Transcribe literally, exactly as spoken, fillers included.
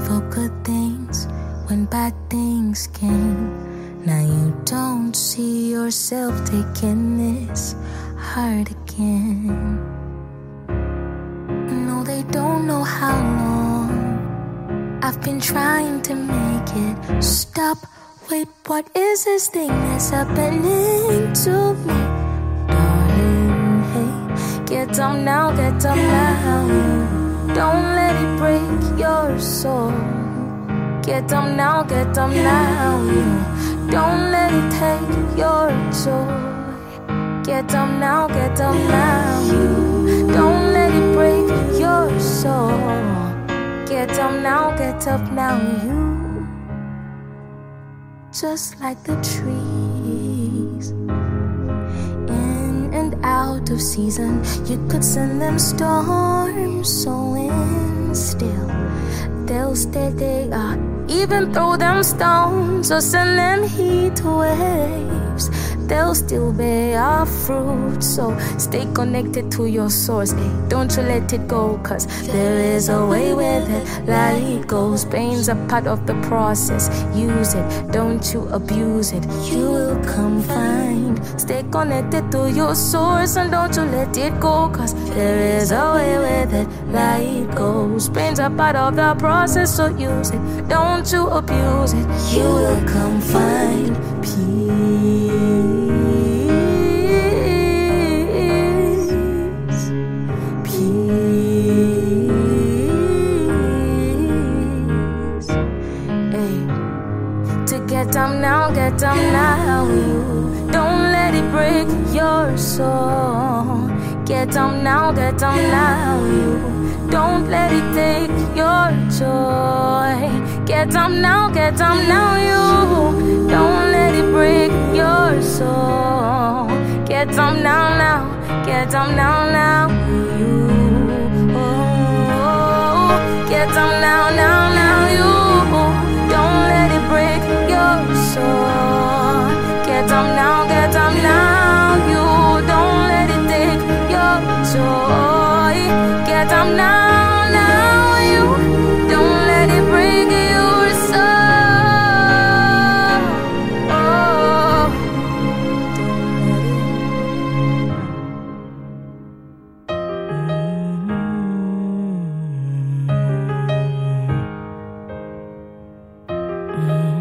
for good things when bad things came. Now you don't see yourself taking this hard again. No, they don't know how long I've been trying to make it stop. Wait, what is this thing that's happening to me? Darling, hey, get up now, get up now. Don't let it break your soul. Get up now, get up now. Don't let it take your joy. Get up now, get up now. Don't let it break your soul. Get up now, get up now. You just like the trees, in and out of season. You could send them storms, so in still they'll stay they are. Even throw them stones or send them heat waves, they'll still bear fruit. So stay connected to your source, eh? Don't you let it go, cause there is a way where that light goes. Pain's a part of the process. Use it, don't you abuse it. You will come find. Stay connected to your source and don't you let it go, cause there is a way where that light goes. Pain's a part of the process, so use it, don't you abuse it. You will come find peace. Get up now, get up now. Don't let it break your soul. Get up now, get up now. Don't let it take your joy. Get up now, get up now. You don't let it break your soul. Get up now, now. Get up now, now. You oh, get up now, now, now. You don't let it break your soul. Get up now, get up now. You don't let it take your joy. Get up now, now. You don't let it break your soul. Oh, don't let it. Mm-hmm.